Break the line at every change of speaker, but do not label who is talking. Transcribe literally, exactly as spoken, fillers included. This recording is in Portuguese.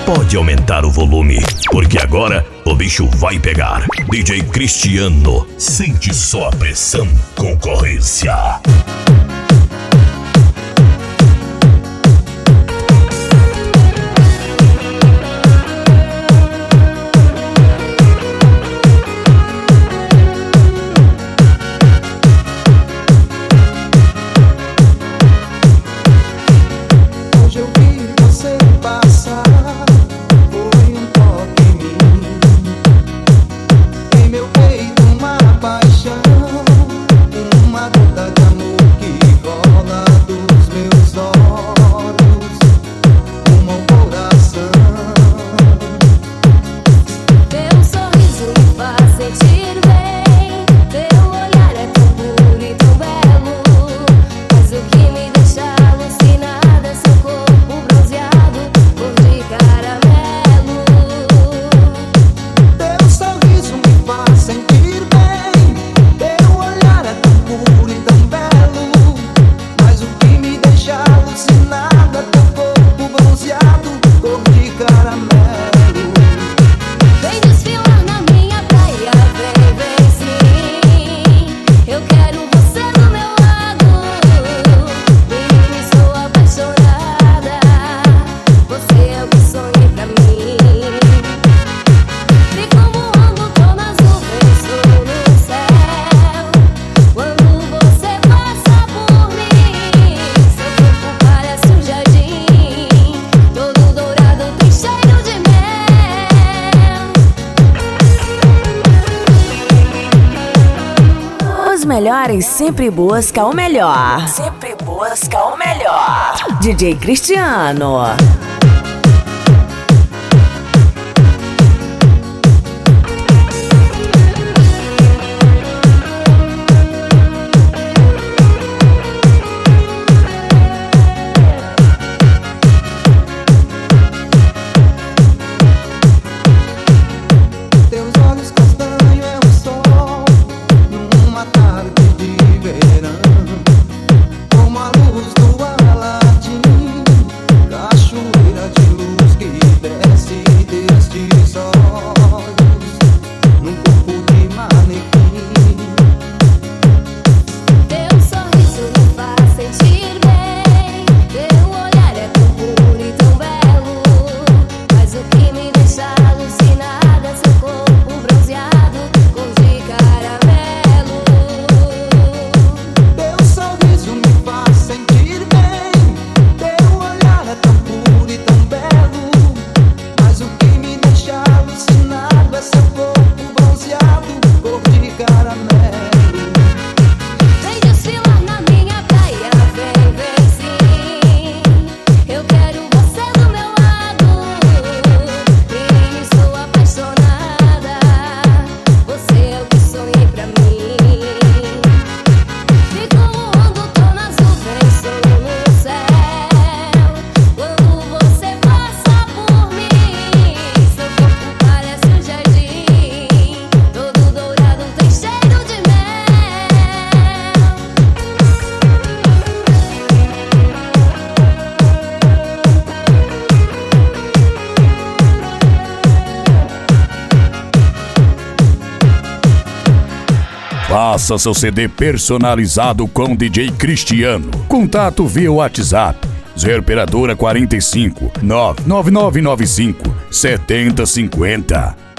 pode aumentar o volume, porque agora o bicho vai pegar. D J Cristiano, sente só a pressão, concorrência.
Melhores sempre busca o melhor. Sempre busca o melhor. D J Cristiano.
Faça seu C D personalizado com D J Cristiano. Contato via WhatsApp zero operadora quarenta e cinco, nove nove nove nove cinco, setenta cinquenta.